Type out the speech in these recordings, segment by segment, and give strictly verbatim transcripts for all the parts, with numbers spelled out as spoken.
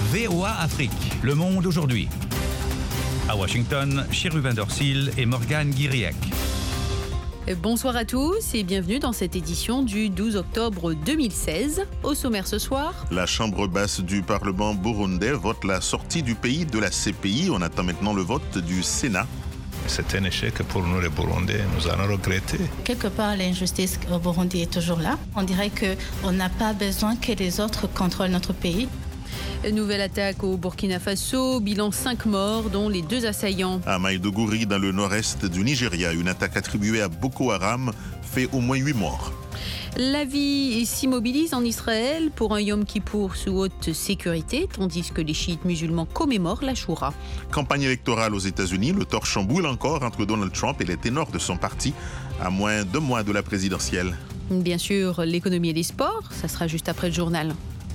V O A Afrique, le monde aujourd'hui. À Washington, Chérubin Dorsil et Morgane Guiriec. Bonsoir à tous et bienvenue dans cette édition du douze octobre deux mille seize. Au sommaire ce soir, la Chambre basse du Parlement burundais vote la sortie du pays de la C P I. On attend maintenant le vote du Sénat. C'est un échec pour nous les Burundais, nous allons regretter. Quelque part, l'injustice au Burundi est toujours là. On dirait qu'on n'a pas besoin que les autres contrôlent notre pays. Nouvelle attaque au Burkina Faso, bilan cinq morts, dont les deux assaillants. À Maïdougouri, dans le nord-est du Nigeria, une attaque attribuée à Boko Haram fait au moins huit morts. La vie s'immobilise en Israël pour un Yom Kippour sous haute sécurité, tandis que les chiites musulmans commémorent la Choura. Campagne électorale aux États-Unis, le torchon boule encore entre Donald Trump et les ténors de son parti, à moins de mois de la présidentielle. Bien sûr, l'économie et les sports, ça sera juste après le journal.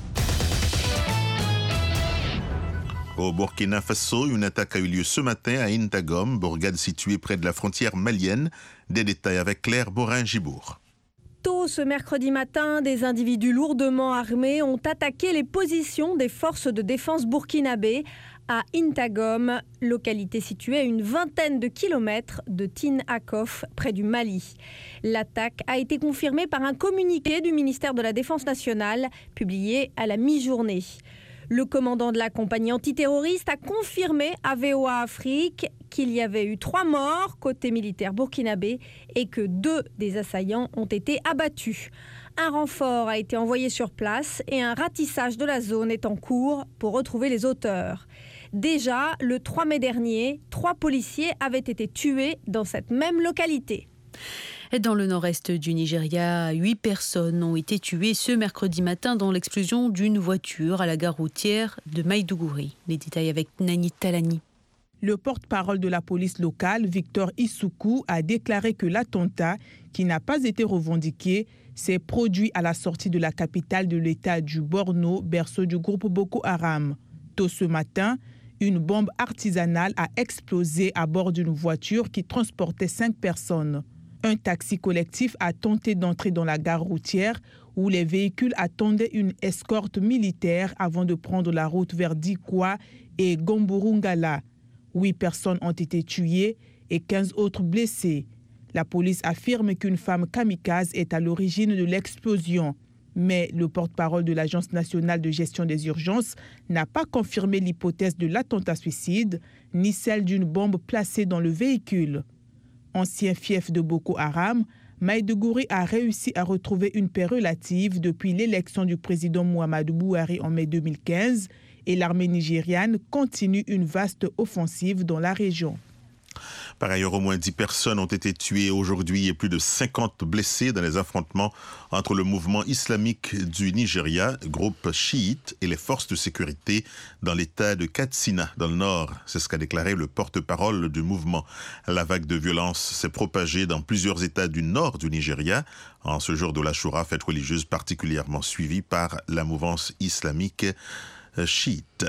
Au Burkina Faso, une attaque a eu lieu ce matin à Intagom, bourgade située près de la frontière malienne. Des détails avec Claire Borin-Gibourg. Tôt ce mercredi matin, des individus lourdement armés ont attaqué les positions des forces de défense burkinabées à Intagom, localité située à une vingtaine de kilomètres de Tin-Akof, près du Mali. L'attaque a été confirmée par un communiqué du ministère de la Défense nationale, publié à la mi-journée. Le commandant de la compagnie antiterroriste a confirmé à V O A Afrique qu'il y avait eu trois morts côté militaire burkinabé et que deux des assaillants ont été abattus. Un renfort a été envoyé sur place et un ratissage de la zone est en cours pour retrouver les auteurs. Déjà, le trois mai dernier, trois policiers avaient été tués dans cette même localité. Dans le nord-est du Nigeria, huit personnes ont été tuées ce mercredi matin dans l'explosion d'une voiture à la gare routière de Maïdougouri. Les détails avec Nani Talani. Le porte-parole de la police locale, Victor Issoukou, a déclaré que l'attentat, qui n'a pas été revendiqué, s'est produit à la sortie de la capitale de l'État du Borno, berceau du groupe Boko Haram. Tôt ce matin, une bombe artisanale a explosé à bord d'une voiture qui transportait cinq personnes. Un taxi collectif a tenté d'entrer dans la gare routière où les véhicules attendaient une escorte militaire avant de prendre la route vers Dikwa et Gomburungala. Huit personnes ont été tuées et quinze autres blessées. La police affirme qu'une femme kamikaze est à l'origine de l'explosion. Mais le porte-parole de l'Agence nationale de gestion des urgences n'a pas confirmé l'hypothèse de l'attentat suicide ni celle d'une bombe placée dans le véhicule. Ancien fief de Boko Haram, Maïdougouri a réussi à retrouver une paix relative depuis l'élection du président Muhammadu Buhari en mai deux mille quinze et l'armée nigériane continue une vaste offensive dans la région. Par ailleurs, au moins dix personnes ont été tuées aujourd'hui et plus de cinquante blessées dans les affrontements entre le mouvement islamique du Nigeria, groupe chiite, et les forces de sécurité dans l'état de Katsina, dans le nord. C'est ce qu'a déclaré le porte-parole du mouvement. La vague de violence s'est propagée dans plusieurs états du nord du Nigeria, en ce jour de l'Ashura, fête religieuse particulièrement suivie par la mouvance islamique chiite.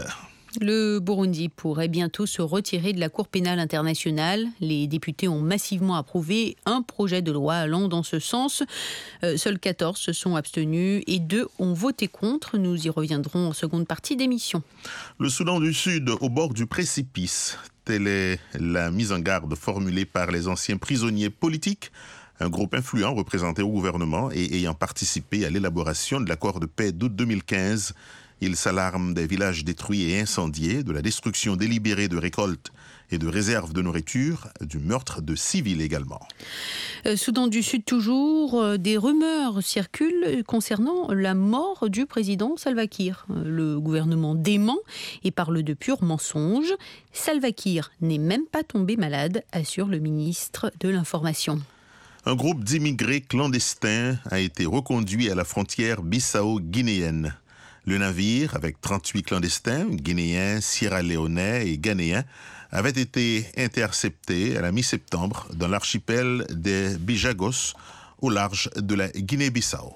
Le Burundi pourrait bientôt se retirer de la Cour pénale internationale. Les députés ont massivement approuvé un projet de loi allant dans ce sens. Euh, seuls quatorze se sont abstenus et deux ont voté contre. Nous y reviendrons en seconde partie d'émission. Le Soudan du Sud au bord du précipice. Telle est la mise en garde formulée par les anciens prisonniers politiques, un groupe influent représenté au gouvernement et ayant participé à l'élaboration de l'accord de paix d'août deux mille quinze. Ils s'alarment des villages détruits et incendiés, de la destruction délibérée de récoltes et de réserves de nourriture, du meurtre de civils également. Euh, Soudan du Sud toujours, euh, des rumeurs circulent concernant la mort du président Salva Kiir. Le gouvernement dément et parle de purs mensonges. Salva Kiir n'est même pas tombé malade, assure le ministre de l'Information. Un groupe d'immigrés clandestins a été reconduit à la frontière bissau-guinéenne. Le navire, avec trente-huit clandestins, guinéens, sierra-léonais et ghanéens, avait été intercepté à la mi-septembre dans l'archipel des Bijagos, au large de la Guinée-Bissau.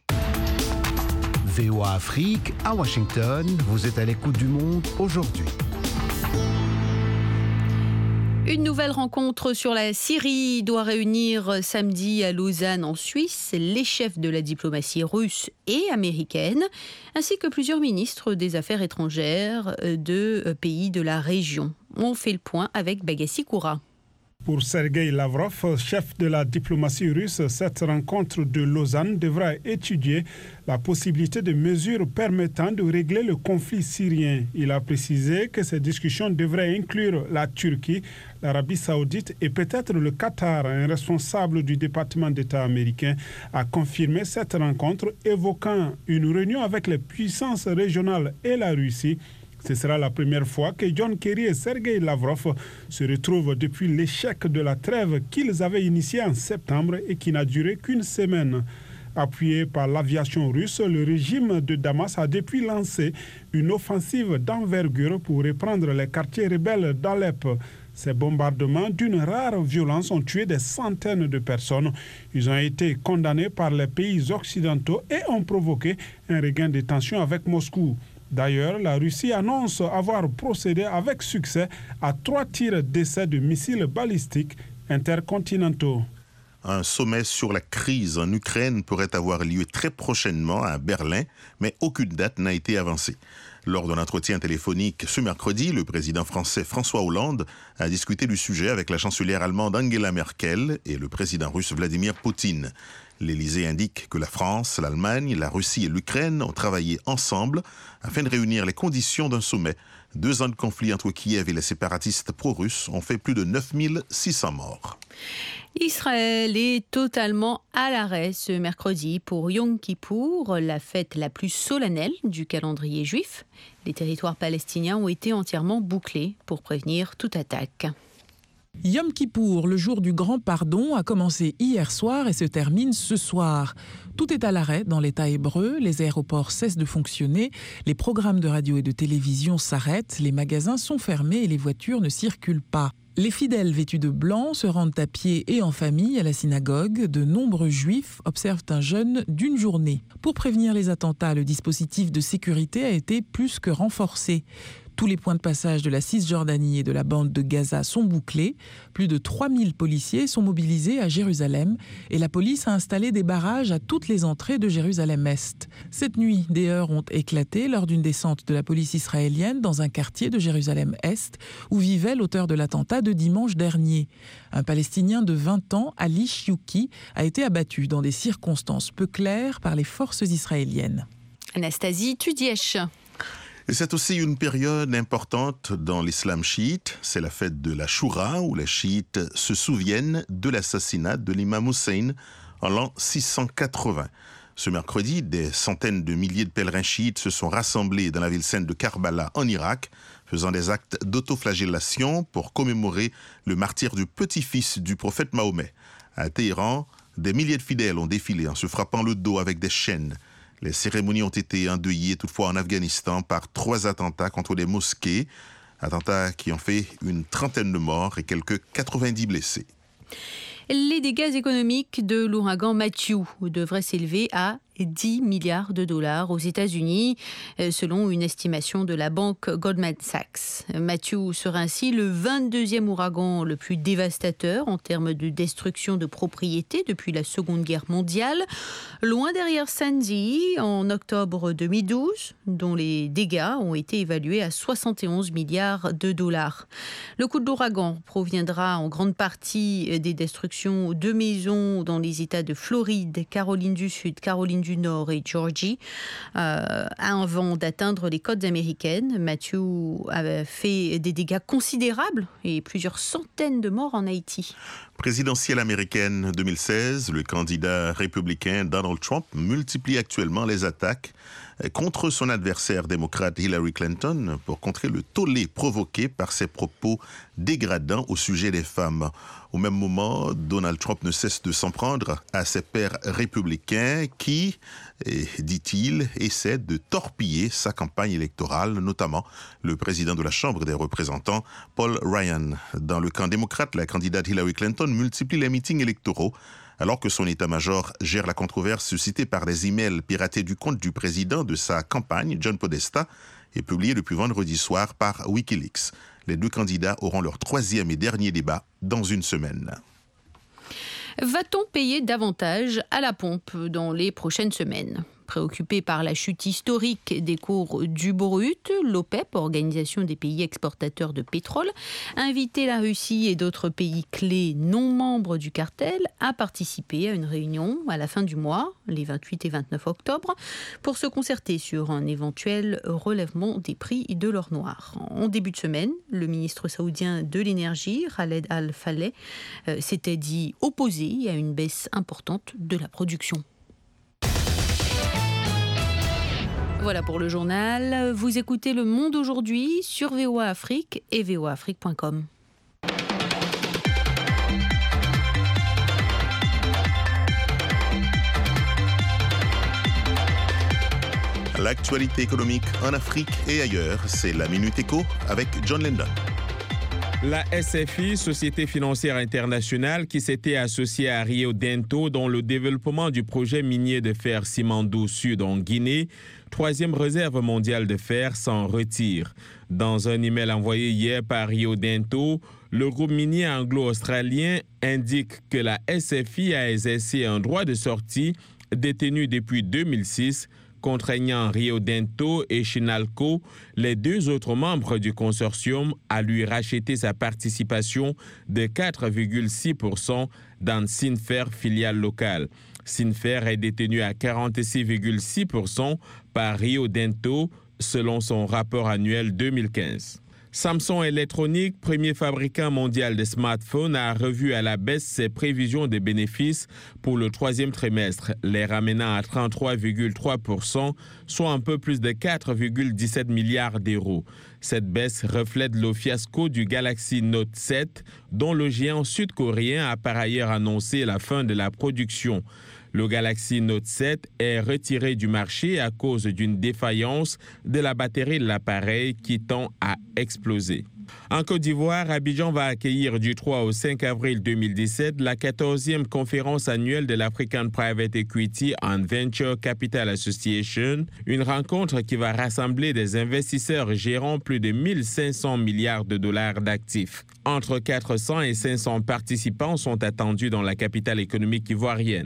V O A Afrique, à Washington, vous êtes à l'écoute du monde aujourd'hui. Une nouvelle rencontre sur la Syrie doit réunir samedi à Lausanne en Suisse les chefs de la diplomatie russe et américaine, ainsi que plusieurs ministres des Affaires étrangères de pays de la région. On fait le point avec Bagassi Koura. Pour Sergei Lavrov, chef de la diplomatie russe, cette rencontre de Lausanne devra étudier la possibilité de mesures permettant de régler le conflit syrien. Il a précisé que ces discussions devraient inclure la Turquie, l'Arabie saoudite et peut-être le Qatar. Un responsable du département d'État américain a confirmé cette rencontre, évoquant une réunion avec les puissances régionales et la Russie. Ce sera la première fois que John Kerry et Sergei Lavrov se retrouvent depuis l'échec de la trêve qu'ils avaient initiée en septembre et qui n'a duré qu'une semaine. Appuyé par l'aviation russe, le régime de Damas a depuis lancé une offensive d'envergure pour reprendre les quartiers rebelles d'Alep. Ces bombardements d'une rare violence ont tué des centaines de personnes. Ils ont été condamnés par les pays occidentaux et ont provoqué un regain de tension avec Moscou. D'ailleurs, la Russie annonce avoir procédé avec succès à trois tirs d'essai de missiles balistiques intercontinentaux. Un sommet sur la crise en Ukraine pourrait avoir lieu très prochainement à Berlin, mais aucune date n'a été avancée. Lors d'un entretien téléphonique ce mercredi, le président français François Hollande a discuté du sujet avec la chancelière allemande Angela Merkel et le président russe Vladimir Poutine. L'Élysée indique que la France, l'Allemagne, la Russie et l'Ukraine ont travaillé ensemble afin de réunir les conditions d'un sommet. Deux ans de conflit entre Kiev et les séparatistes pro-russes ont fait plus de neuf mille six cents morts. Israël est totalement à l'arrêt ce mercredi pour Yom Kippour, la fête la plus solennelle du calendrier juif. Les territoires palestiniens ont été entièrement bouclés pour prévenir toute attaque. Yom Kippour, le jour du grand pardon, a commencé hier soir et se termine ce soir. Tout est à l'arrêt dans l'État hébreu, les aéroports cessent de fonctionner, les programmes de radio et de télévision s'arrêtent, les magasins sont fermés et les voitures ne circulent pas. Les fidèles vêtus de blanc se rendent à pied et en famille à la synagogue. De nombreux juifs observent un jeûne d'une journée. Pour prévenir les attentats, le dispositif de sécurité a été plus que renforcé. Tous les points de passage de la Cisjordanie et de la bande de Gaza sont bouclés. Plus de trois mille policiers sont mobilisés à Jérusalem et la police a installé des barrages à toutes les entrées de Jérusalem-Est. Cette nuit, des heurts ont éclaté lors d'une descente de la police israélienne dans un quartier de Jérusalem-Est où vivait l'auteur de l'attentat de dimanche dernier. Un Palestinien de vingt ans, Ali Shiouki, a été abattu dans des circonstances peu claires par les forces israéliennes. Anastasie Tudièche. Et c'est aussi une période importante dans l'islam chiite. C'est la fête de la Choura, où les chiites se souviennent de l'assassinat de l'imam Hussein en l'an six cent quatre-vingts. Ce mercredi, des centaines de milliers de pèlerins chiites se sont rassemblés dans la ville sainte de Karbala, en Irak, faisant des actes d'autoflagellation pour commémorer le martyre du petit-fils du prophète Mahomet. À Téhéran, des milliers de fidèles ont défilé en se frappant le dos avec des chaînes. Les cérémonies ont été endeuillées toutefois en Afghanistan par trois attentats contre des mosquées, attentats qui ont fait une trentaine de morts et quelques quatre-vingt-dix blessés. Les dégâts économiques de l'ouragan Matthew devraient s'élever à dix milliards de dollars aux États-Unis, selon une estimation de la banque Goldman Sachs. Matthew sera ainsi le vingt-deuxième ouragan le plus dévastateur en termes de destruction de propriétés depuis la Seconde Guerre mondiale, loin derrière Sandy en octobre deux mille douze, dont les dégâts ont été évalués à soixante et onze milliards de dollars. Le coût de l'ouragan proviendra en grande partie des destructions de maisons dans les États de Floride, Caroline du Sud, Caroline du Nord et Georgie, euh, avant d'atteindre les côtes américaines. Matthew a fait des dégâts considérables et plusieurs centaines de morts en Haïti. Présidentielle américaine deux mille seize, le candidat républicain Donald Trump multiplie actuellement les attaques contre son adversaire démocrate Hillary Clinton pour contrer le tollé provoqué par ses propos dégradants au sujet des femmes. Au même moment, Donald Trump ne cesse de s'en prendre à ses pairs républicains qui, dit-il, essaient de torpiller sa campagne électorale, notamment le président de la Chambre des représentants, Paul Ryan. Dans le camp démocrate, la candidate Hillary Clinton multiplie les meetings électoraux alors que son état-major gère la controverse suscitée par des emails piratés du compte du président de sa campagne, John Podesta, et publié depuis vendredi soir par Wikileaks. Les deux candidats auront leur troisième et dernier débat dans une semaine. Va-t-on payer davantage à la pompe dans les prochaines semaines ? Préoccupé par la chute historique des cours du brut, l'OPEP, Organisation des pays exportateurs de pétrole, a invité la Russie et d'autres pays clés non membres du cartel à participer à une réunion à la fin du mois, les vingt-huit et vingt-neuf octobre, pour se concerter sur un éventuel relèvement des prix de l'or noir. En début de semaine, le ministre saoudien de l'énergie, Khaled Al-Faleh, euh, s'était dit opposé à une baisse importante de la production. Voilà pour le journal. Vous écoutez Le Monde aujourd'hui sur V O A Afrique et v o a afrique point com. L'actualité économique en Afrique et ailleurs, c'est la Minute Éco avec John Lendon. La S F I, Société financière internationale, qui s'était associée à Rio Tinto dans le développement du projet minier de fer Simandou Sud en Guinée, troisième réserve mondiale de fer, s'en retire. Dans un email envoyé hier par Rio Tinto, le groupe minier anglo-australien indique que la S F I a exercé un droit de sortie détenu depuis deux mille six, contraignant Rio Tinto et Chinalco, les deux autres membres du consortium, à lui racheter sa participation de quatre virgule six pour cent dans Sinfer, filiale locale. Sinfer est détenu à quarante-six virgule six pour cent par Rio Tinto, selon son rapport annuel deux mille quinze. Samsung Electronics, premier fabricant mondial de smartphones, a revu à la baisse ses prévisions de bénéfices pour le troisième trimestre, les ramenant à trente-trois virgule trois pour cent, soit un peu plus de quatre virgule dix-sept milliards d'euros. Cette baisse reflète le fiasco du Galaxy Note sept, dont le géant sud-coréen a par ailleurs annoncé la fin de la production. Le Galaxy Note sept est retiré du marché à cause d'une défaillance de la batterie de l'appareil qui tend à exploser. En Côte d'Ivoire, Abidjan va accueillir du trois au cinq avril deux mille dix-sept la quatorzième conférence annuelle de l'African Private Equity and Venture Capital Association, une rencontre qui va rassembler des investisseurs gérant plus de mille cinq cents milliards de dollars d'actifs. Entre quatre cents et cinq cents participants sont attendus dans la capitale économique ivoirienne.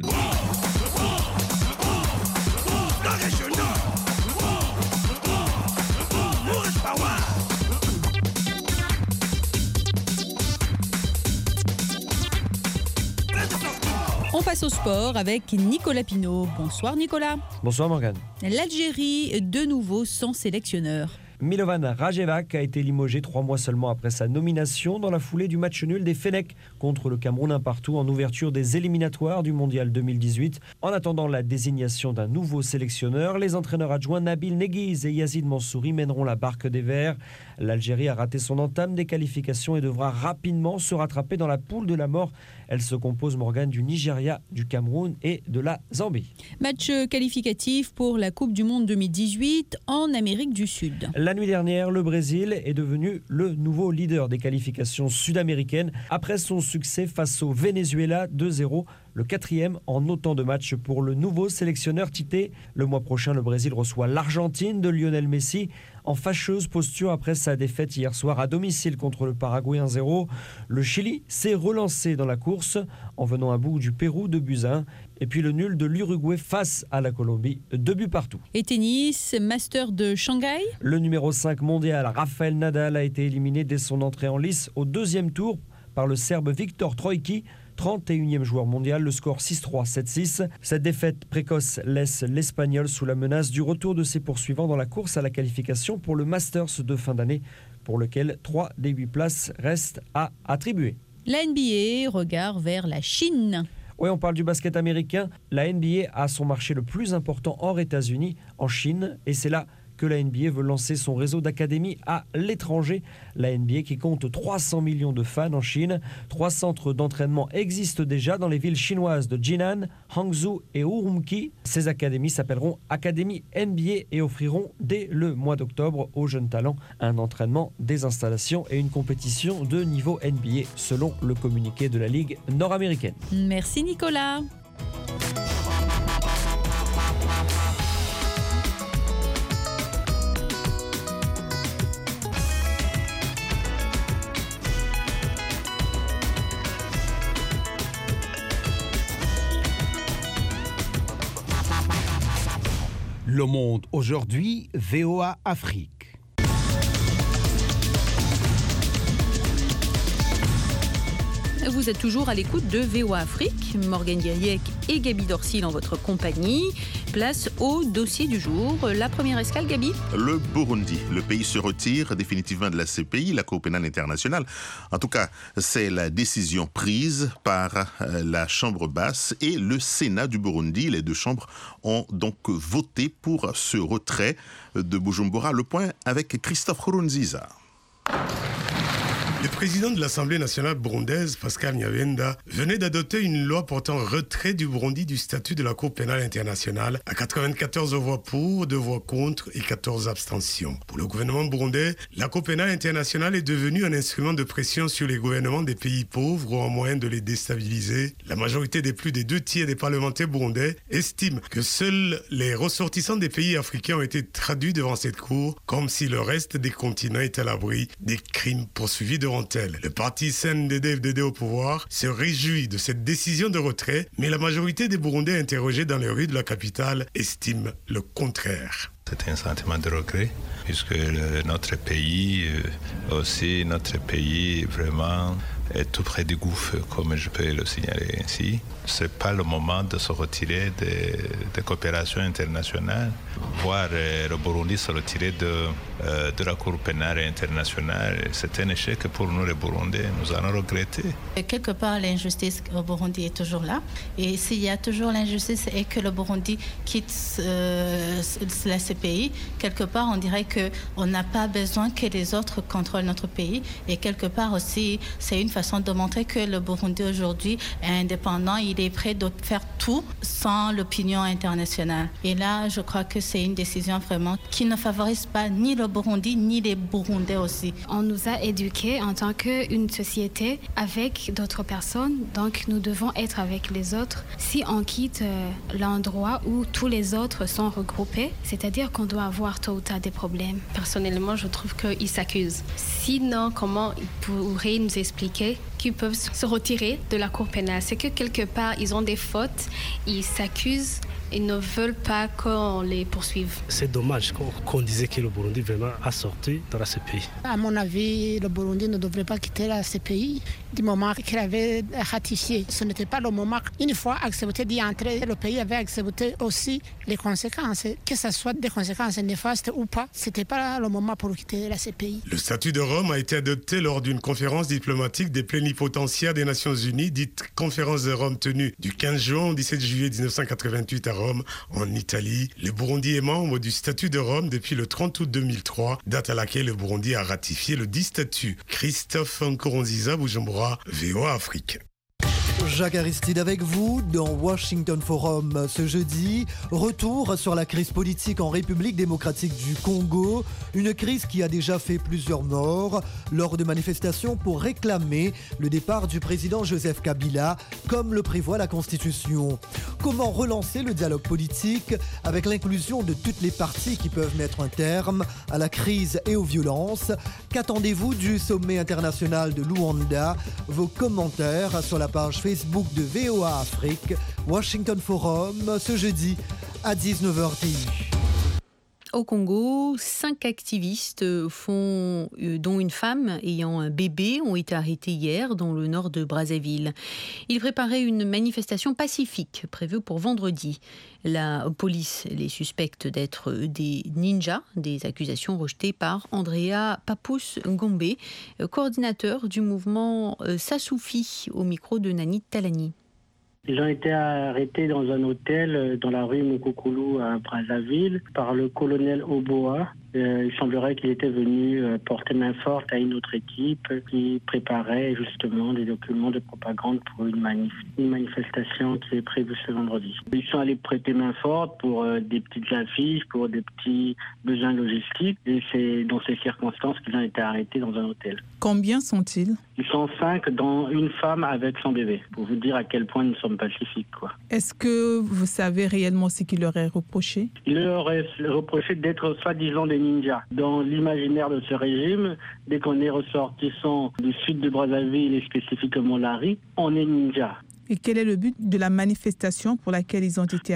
On passe au sport avec Nicolas Pinault. Bonsoir Nicolas. Bonsoir Morgane. L'Algérie, de nouveau sans sélectionneur. Milovan Rajevac a été limogé trois mois seulement après sa nomination dans la foulée du match nul des Fennecs contre le Cameroun un partout en ouverture des éliminatoires du Mondial deux mille dix-huit. En attendant la désignation d'un nouveau sélectionneur, les entraîneurs adjoints Nabil Neguiz et Yazid Mansouri mèneront la barque des Verts. L'Algérie a raté son entame des qualifications et devra rapidement se rattraper dans la poule de la mort. Elle se compose, Morgane, du Nigeria, du Cameroun et de la Zambie. Match qualificatif pour la Coupe du Monde deux mille dix-huit en Amérique du Sud. La nuit dernière, le Brésil est devenu le nouveau leader des qualifications sud-américaines après son succès face au Venezuela deux zéro. Le quatrième en autant de matchs pour le nouveau sélectionneur Tite. Le mois prochain, le Brésil reçoit l'Argentine de Lionel Messi en fâcheuse posture après sa défaite hier soir à domicile contre le Paraguay un zéro. Le Chili s'est relancé dans la course en venant à bout du Pérou de buts à un. Et puis le nul de l'Uruguay face à la Colombie, deux buts partout. Et tennis, Master de Shanghai. Le numéro cinq mondial, Rafael Nadal, a été éliminé dès son entrée en lice au deuxième tour par le Serbe Viktor Trojki, trente et unième joueur mondial, le score six trois sept six. Cette défaite précoce laisse l'Espagnol sous la menace du retour de ses poursuivants dans la course à la qualification pour le Masters de fin d'année, pour lequel trois des huit places restent à attribuer. La N B A, regard vers la Chine. Oui, on parle du basket américain. La N B A a son marché le plus important hors États-Unis, en Chine, et c'est là que la N B A veut lancer son réseau d'académies à l'étranger. La N B A qui compte trois cents millions de fans en Chine. Trois centres d'entraînement existent déjà dans les villes chinoises de Jinan, Hangzhou et Urumqi. Ces académies s'appelleront Académies N B A et offriront dès le mois d'octobre aux jeunes talents un entraînement, des installations et une compétition de niveau N B A selon le communiqué de la Ligue nord-américaine. Merci Nicolas. Le Monde aujourd'hui, V O A Afrique. Vous êtes toujours à l'écoute de V O A Afrique. Morgane Guiriec et Gaby Dorsil en votre compagnie. Place au dossier du jour. La première escale, Gaby. Le Burundi. Le pays se retire définitivement de la C P I, la Cour pénale internationale. En tout cas, c'est la décision prise par la Chambre basse et le Sénat du Burundi. Les deux chambres ont donc voté pour ce retrait de Bujumbura. Le point avec Christophe Nkurunziza. Le président de l'Assemblée nationale burundaise, Pascal Nyabenda, venait d'adopter une loi portant retrait du Burundi du statut de la Cour pénale internationale à quatre-vingt-quatorze voix pour, deux voix contre et quatorze abstentions. Pour le gouvernement burundais, la Cour pénale internationale est devenue un instrument de pression sur les gouvernements des pays pauvres ou en moyen de les déstabiliser. La majorité des plus des deux tiers des parlementaires burundais estiment que seuls les ressortissants des pays africains ont été traduits devant cette Cour, comme si le reste des continents était à l'abri des crimes poursuivis devant elle. Le parti C N D D F D D au pouvoir se réjouit de cette décision de retrait, mais la majorité des Burundais interrogés dans les rues de la capitale estiment le contraire. C'est un sentiment de regret, puisque le, notre pays, euh, aussi notre pays vraiment est tout près du gouffre, comme je peux le signaler ainsi. Ce n'est pas le moment de se retirer des, des coopérations internationales, voir euh, le Burundi se retirer de, euh, de la Cour pénale internationale. C'est un échec pour nous les Burundais, nous allons regretter. Quelque part, l'injustice au Burundi est toujours là. Et s'il y a toujours l'injustice et que le Burundi quitte euh, la C P I, quelque part, on dirait qu'on n'a pas besoin que les autres contrôlent notre pays. Et quelque part aussi, c'est une façon de montrer que le Burundi aujourd'hui est indépendant. Il est prêt de faire tout sans l'opinion internationale. Et là, je crois que c'est une décision vraiment qui ne favorise pas ni le Burundi, ni les Burundais aussi. On nous a éduqués en tant qu'une société avec d'autres personnes, donc nous devons être avec les autres. Si on quitte euh, l'endroit où tous les autres sont regroupés, c'est-à-dire qu'on doit avoir tôt ou tard des problèmes. Personnellement, je trouve qu'ils s'accusent. Sinon, comment ils pourraient nous expliquer qu'ils peuvent se retirer de la Cour pénale? C'est que quelque part, ils ont des fautes, ils s'accusent, ils ne veulent pas qu'on les poursuive. C'est dommage qu'on, qu'on disait que le Burundi vraiment a sorti de la C P I. À mon avis, le Burundi ne devrait pas quitter la C P I du moment qu'il avait ratifié. Ce n'était pas le moment. Une fois accepté d'y entrer, le pays avait accepté aussi les conséquences. Que ce soit des conséquences néfastes ou pas, ce n'était pas le moment pour quitter la C P I. Le statut de Rome a été adopté lors d'une conférence diplomatique des plénipotentiaires des Nations Unies, dite conférence de Rome tenue du quinze juin au dix-sept juillet dix-neuf cent quatre-vingt-huit à Rome, en Italie. Le Burundi est membre du statut de Rome depuis le trente août deux mille trois, date à laquelle le Burundi a ratifié le dit statut. Christophe Nkurunziza, Bujumbura, V O A Afrique. Jacques Aristide avec vous dans Washington Forum ce jeudi. Retour sur la crise politique en République démocratique du Congo. Une crise qui a déjà fait plusieurs morts lors de manifestations pour réclamer le départ du président Joseph Kabila, comme le prévoit la Constitution. Comment relancer le dialogue politique avec l'inclusion de toutes les parties qui peuvent mettre un terme à la crise et aux violences? Qu'attendez-vous du sommet international de Luanda? Vos commentaires sur la page Facebook de V O A Afrique, Washington Forum, ce jeudi à dix-neuf heures T U. Au Congo, cinq activistes, font, dont une femme ayant un bébé, ont été arrêtés hier dans le nord de Brazzaville. Ils préparaient une manifestation pacifique prévue pour vendredi. La police les suspecte d'être des ninjas, des accusations rejetées par Andrea Papous Ngombe, coordinateur du mouvement Sassoufi, au micro de Nani Talani. Ils ont été arrêtés dans un hôtel dans la rue Mukukulu à Brazzaville par le colonel Oboa. Euh, il semblerait qu'il était venu euh, porter main forte à une autre équipe qui préparait justement des documents de propagande pour une, manif une manifestation qui est prévue ce vendredi. Ils sont allés prêter main forte pour euh, des petites affiches, pour des petits besoins logistiques, et c'est dans ces circonstances qu'ils ont été arrêtés dans un hôtel. Combien sont-ils ? Ils sont cinq, dont une femme avec son bébé, pour vous dire à quel point nous sommes pacifiques, quoi. Est-ce que vous savez réellement ce qu'il leur est reproché ? Il leur est reproché d'être soi-disant des ninjas. Dans l'imaginaire de ce régime, dès qu'on est ressortissant du sud de Brazzaville et spécifiquement Lari, on est ninja. Et quel est le but de la manifestation pour laquelle ils ont été arrêtés ?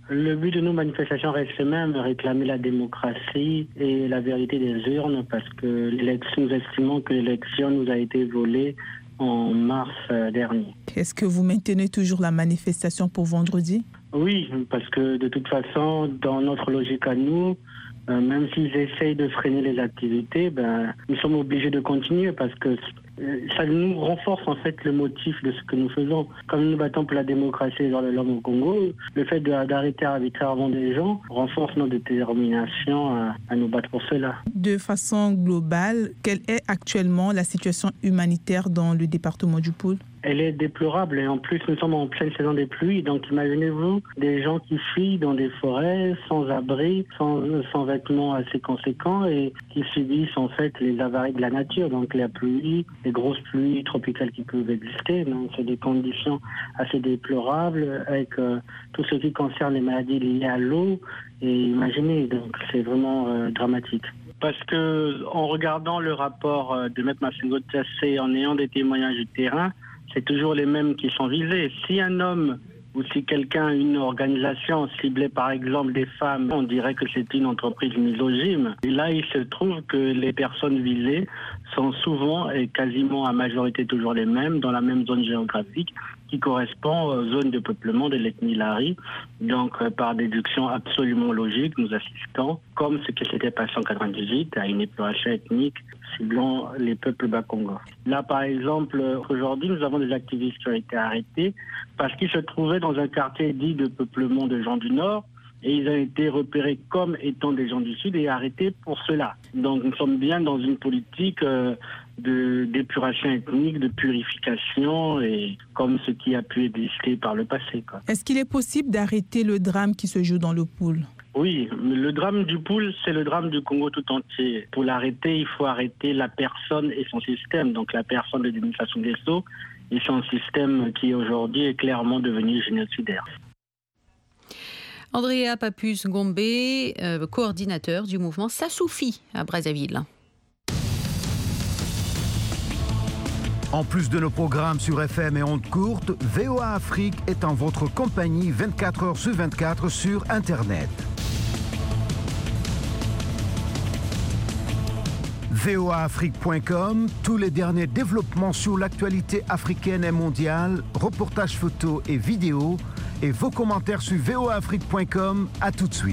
Le but de nos manifestations reste le même, réclamer la démocratie et la vérité des urnes, parce que l'élection, nous estimons que l'élection nous a été volée en mars dernier. Est-ce que vous maintenez toujours la manifestation pour vendredi? Oui, parce que de toute façon, dans notre logique à nous, euh, même s'ils essayent de freiner les activités, ben, nous sommes obligés de continuer parce que euh, ça nous renforce en fait le motif de ce que nous faisons. Comme nous battons pour la démocratie et les droits de l'homme au Congo, le fait de, d'arrêter arbitrairement des gens renforce notre détermination à, à nous battre pour cela. De façon globale, quelle est actuellement la situation humanitaire dans le département du Poul? Elle est déplorable et en plus nous sommes en pleine saison des pluies, donc imaginez-vous des gens qui fuient dans des forêts sans abri, sans, sans vêtements assez conséquents et qui subissent en fait les avaries de la nature, donc la pluie, les grosses pluies tropicales qui peuvent exister, donc c'est des conditions assez déplorables avec euh, tout ce qui concerne les maladies liées à l'eau et imaginez, donc c'est vraiment euh, dramatique. Parce que en regardant le rapport de Maître Massengo Tassé, en ayant des témoignages du terrain, c'est toujours les mêmes qui sont visés. Si un homme ou si quelqu'un, une organisation ciblait par exemple des femmes, on dirait que c'est une entreprise misogyne. Et là, il se trouve que les personnes visées sont souvent et quasiment à majorité toujours les mêmes, dans la même zone géographique, qui correspond aux zones de peuplement de l'ethnie Lari. Donc, euh, par déduction absolument logique, nous assistons, comme ce qui s'était passé en quatre-vingt-dix-huit, à une épuration ethnique ciblant les peuples bas-congos. Là, par exemple, aujourd'hui, nous avons des activistes qui ont été arrêtés parce qu'ils se trouvaient dans un quartier dit de peuplement de gens du Nord, et ils ont été repérés comme étant des gens du Sud et arrêtés pour cela. Donc nous sommes bien dans une politique euh, de, d'épuration ethnique, de purification, et comme ce qui a pu exister par le passé, quoi. Est-ce qu'il est possible d'arrêter le drame qui se joue dans le Poul? Oui, le drame du Poul, c'est le drame du Congo tout entier. Pour l'arrêter, il faut arrêter la personne et son système. Donc la personne de Denis Sassou Nguesso et son système qui aujourd'hui est clairement devenu génocidaire. Andrea Papus-Gombe, euh, coordinateur du mouvement Ça suffit à Brazzaville. En plus de nos programmes sur F M et ondes courtes, V O A Afrique est en votre compagnie vingt-quatre heures sur vingt-quatre sur Internet. V O A Afrique point com, tous les derniers développements sur l'actualité africaine et mondiale, reportages photos et vidéos, et vos commentaires sur V O A Afrique point com. À tout de suite.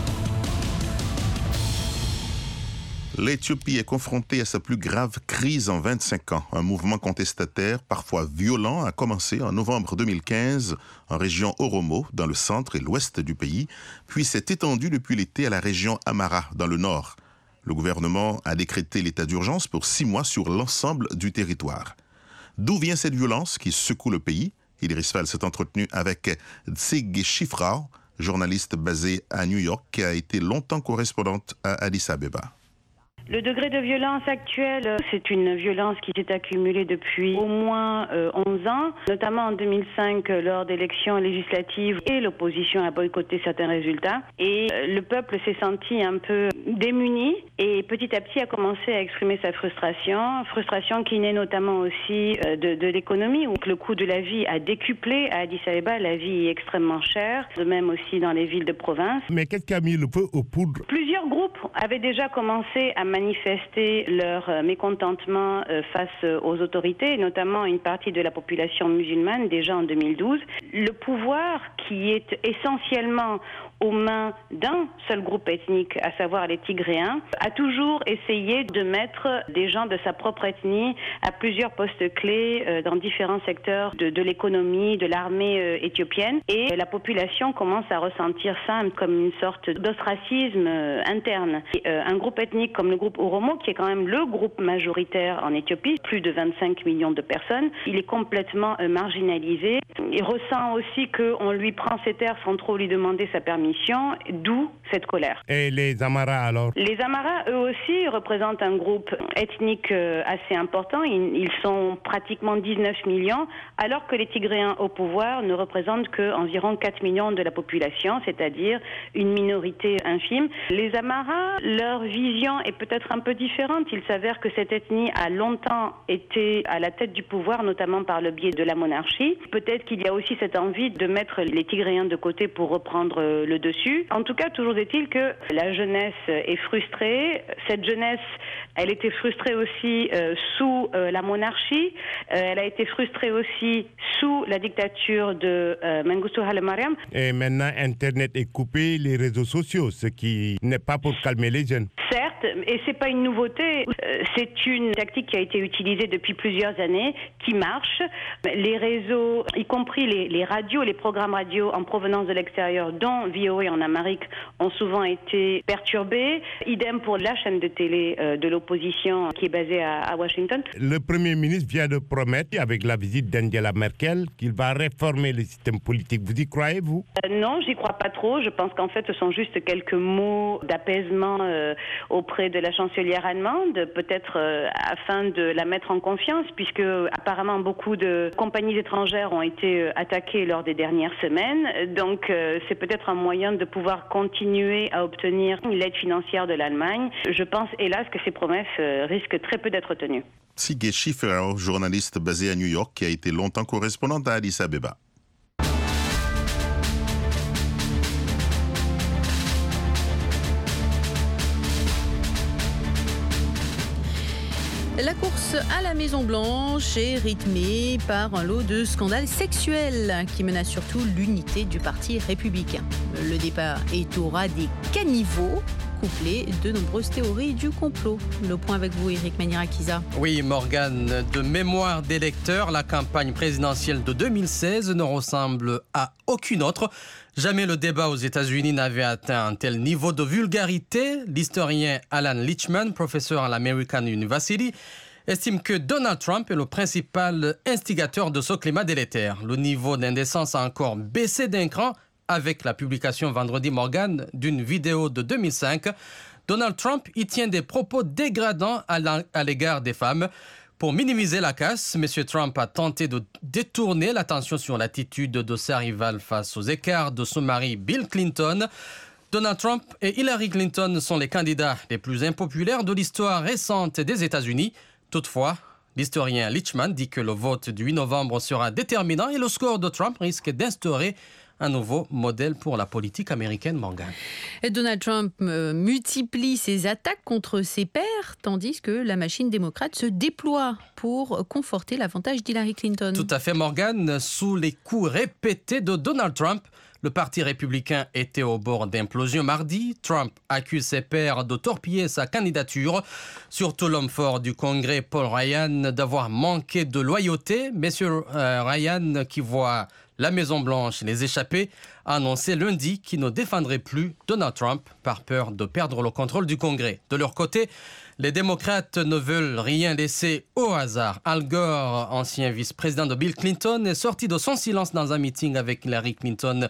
L'Éthiopie est confrontée à sa plus grave crise en vingt-cinq ans. Un mouvement contestataire, parfois violent, a commencé en novembre deux mille quinze en région Oromo, dans le centre et l'ouest du pays, puis s'est étendu depuis l'été à la région Amara, dans le nord. Le gouvernement a décrété l'état d'urgence pour six mois sur l'ensemble du territoire. D'où vient cette violence qui secoue le pays? Idriss Fall s'est entretenu avec Tsege Shifrao, journaliste basée à New York, qui a été longtemps correspondante à Addis Abeba. Le degré de violence actuel, c'est une violence qui s'est accumulée depuis au moins euh, onze ans, notamment en deux mille cinq lors d'élections législatives et l'opposition a boycotté certains résultats. Et euh, le peuple s'est senti un peu démuni et petit à petit a commencé à exprimer sa frustration, frustration qui naît notamment aussi euh, de, de l'économie où le coût de la vie a décuplé. À Addis Abeba, la vie est extrêmement chère, de même aussi dans les villes de province. Mais qu'est-ce qui a mis le feu aux poudres? Plusieurs groupes avaient déjà commencé à manifester leur mécontentement face aux autorités, notamment une partie de la population musulmane déjà en deux mille douze. Le pouvoir, qui est essentiellement aux mains d'un seul groupe ethnique, à savoir les Tigréens, a toujours essayé de mettre des gens de sa propre ethnie à plusieurs postes clés dans différents secteurs de, de l'économie, de l'armée éthiopienne. Et la population commence à ressentir ça comme une sorte d'ostracisme interne. Et un groupe ethnique comme le groupe Oromo, qui est quand même le groupe majoritaire en Éthiopie, plus de vingt-cinq millions de personnes, il est complètement marginalisé. Il ressent aussi qu'on lui prend ses terres sans trop lui demander sa permission. D'où cette colère. Et les Amaras alors? Les Amaras, eux aussi, représentent un groupe ethnique assez important. Ils, ils sont pratiquement dix-neuf millions, alors que les Tigréens au pouvoir ne représentent qu'environ quatre millions de la population, c'est-à-dire une minorité infime. Les Amaras, leur vision est peut-être peut-être un peu différente. Il s'avère que cette ethnie a longtemps été à la tête du pouvoir, notamment par le biais de la monarchie. Peut-être qu'il y a aussi cette envie de mettre les Tigréens de côté pour reprendre le dessus. En tout cas, toujours est-il que la jeunesse est frustrée. Cette jeunesse, elle était frustrée aussi euh, sous euh, la monarchie. Euh, elle a été frustrée aussi sous la dictature de euh, Mengistu Haile Mariam. Et maintenant, Internet est coupé, les réseaux sociaux, ce qui n'est pas pour calmer les jeunes. Certes, et c'est pas une nouveauté. Euh, c'est une tactique qui a été utilisée depuis plusieurs années, qui marche. Les réseaux, y compris les, les radios, les programmes radio en provenance de l'extérieur, dont V O A en Amérique, ont souvent été perturbés. Idem pour la chaîne de télé euh, de l'opposition qui est basée à, à Washington. Le Premier ministre vient de promettre, avec la visite d'Angela Merkel, qu'il va réformer le système politique. Vous y croyez, vous? euh, Non, j'y crois pas trop. Je pense qu'en fait, ce sont juste quelques mots d'apaisement euh, auprès de la chancelière allemande, peut-être euh, afin de la mettre en confiance, puisque apparemment beaucoup de compagnies étrangères ont été euh, attaquées lors des dernières semaines. Donc, euh, c'est peut-être un moyen de pouvoir continuer à obtenir l'aide financière de l'Allemagne. Je pense, hélas, que ces promesses euh, risquent très peu d'être tenues. Sigé Schiffer, journaliste basé à New York, qui a été longtemps correspondante à Addis Abeba. La course à la Maison-Blanche est rythmée par un lot de scandales sexuels qui menacent surtout l'unité du Parti républicain. Le départ est au ras des caniveaux, couplé de nombreuses théories du complot. Le point avec vous, Eric Manirakiza. Oui, Morgane, de mémoire d'électeurs, la campagne présidentielle de deux mille seize ne ressemble à aucune autre. Jamais le débat aux États-Unis n'avait atteint un tel niveau de vulgarité. L'historien Alan Lichtman, professeur à l'American University, estime que Donald Trump est le principal instigateur de ce climat délétère. Le niveau d'indécence a encore baissé d'un cran avec la publication vendredi, Morgane, d'une vidéo de deux mille cinq. Donald Trump y tient des propos dégradants à l'égard des femmes. Pour minimiser la casse, M. Trump a tenté de détourner l'attention sur l'attitude de sa rivale face aux écarts de son mari Bill Clinton. Donald Trump et Hillary Clinton sont les candidats les plus impopulaires de l'histoire récente des États-Unis. Toutefois, l'historien Lichtman dit que le vote du huit novembre sera déterminant et le score de Trump risque d'instaurer un nouveau modèle pour la politique américaine, Morgane. Donald Trump euh, multiplie ses attaques contre ses pairs, tandis que la machine démocrate se déploie pour conforter l'avantage d'Hillary Clinton. Tout à fait, Morgane. Sous les coups répétés de Donald Trump, le Parti républicain était au bord d'implosion mardi. Trump accuse ses pairs de torpiller sa candidature. Surtout l'homme fort du Congrès, Paul Ryan, d'avoir manqué de loyauté. Monsieur euh, Ryan, qui voit la Maison-Blanche les échapper, a annoncé lundi qu'il ne défendrait plus Donald Trump par peur de perdre le contrôle du Congrès. De leur côté, les démocrates ne veulent rien laisser au hasard. Al Gore, ancien vice-président de Bill Clinton, est sorti de son silence dans un meeting avec Hillary Clinton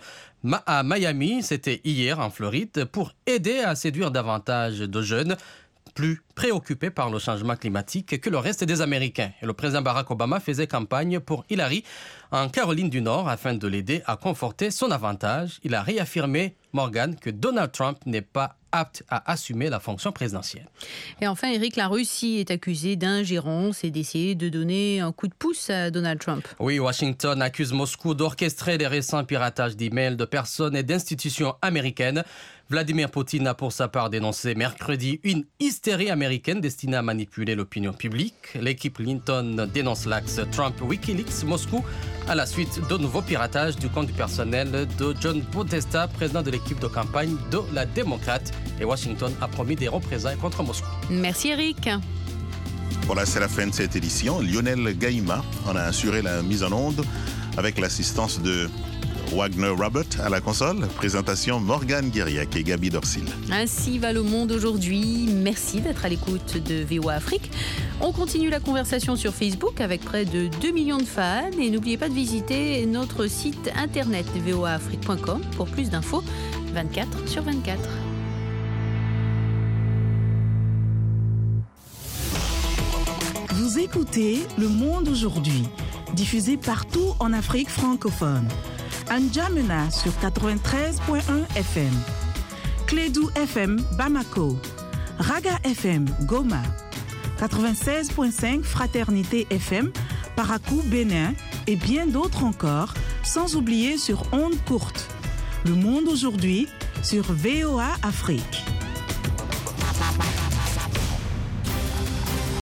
à Miami, c'était hier en Floride, pour aider à séduire davantage de jeunes plus préoccupés par le changement climatique que le reste des Américains. Et le président Barack Obama faisait campagne pour Hillary en Caroline du Nord afin de l'aider à conforter son avantage. Il a réaffirmé, Morgan, que Donald Trump n'est pas apte à assumer la fonction présidentielle. Et enfin, Eric, la Russie est accusée d'ingérence et d'essayer de donner un coup de pouce à Donald Trump. Oui, Washington accuse Moscou d'orchestrer les récents piratages d'emails de personnes et d'institutions américaines. Vladimir Poutine a pour sa part dénoncé mercredi une hystérie américaine destinée à manipuler l'opinion publique. L'équipe Clinton dénonce l'axe Trump-Wikileaks Moscou à la suite de nouveaux piratages du compte du personnel de John Podesta, président de l'équipe de campagne de la démocrate. Et Washington a promis des représailles contre Moscou. Merci Eric. Voilà, c'est la fin de cette édition. Lionel Gaïma en a assuré la mise en onde avec l'assistance de Wagner Robert à la console. Présentation Morgane Guériac et Gabi Dorsil. Ainsi va le monde aujourd'hui. Merci d'être à l'écoute de V O A Afrique. On continue la conversation sur Facebook avec près de deux millions de fans. Et n'oubliez pas de visiter notre site internet v o a afrique point com pour plus d'infos vingt-quatre sur vingt-quatre. Vous écoutez Le Monde aujourd'hui, diffusé partout en Afrique francophone. N'Djamena sur quatre-vingt-treize point un F M, Clédou F M Bamako, Raga F M, Goma. quatre-vingt-seize virgule cinq Fraternité F M, Parakou, Bénin et bien d'autres encore, sans oublier sur ondes courtes. Le monde aujourd'hui sur V O A Afrique.